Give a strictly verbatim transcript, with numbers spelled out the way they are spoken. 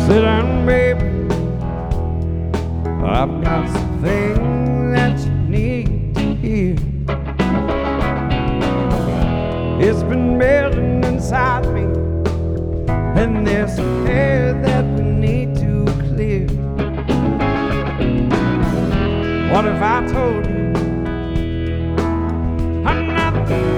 Sit down, baby. I've got something that you need to hear. It's been building inside me, and there's some air that we need to clear. What if I told you I'm not the